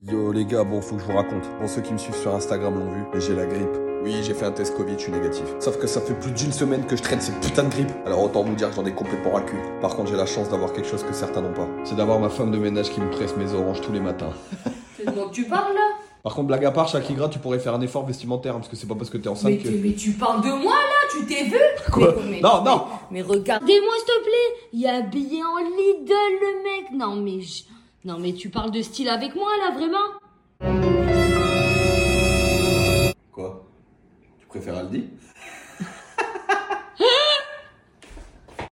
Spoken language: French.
Yo les gars, bon faut que je vous raconte. Bon ceux qui me suivent sur Instagram l'ont vu, mais j'ai la grippe. Oui, j'ai fait un test Covid, je suis négatif. Sauf que ça fait plus d'une semaine que je traîne cette putain de grippe. Alors autant vous dire que j'en ai complètement ras le cul. Par contre j'ai la chance d'avoir quelque chose que certains n'ont pas. C'est d'avoir ma femme de ménage qui me presse mes oranges tous les matins. C'est de moi que tu parles là? Par contre blague à part, Shakira, tu pourrais faire un effort vestimentaire, parce que c'est pas parce que t'es enceinte que... Mais tu parles de moi là? Tu t'es vu? Quoi? Non. Mais regardez-moi s'il te plaît. Il est habillé en Lidl le mec. Non mais tu parles de style avec moi là, vraiment? Quoi? Tu préfères Aldi?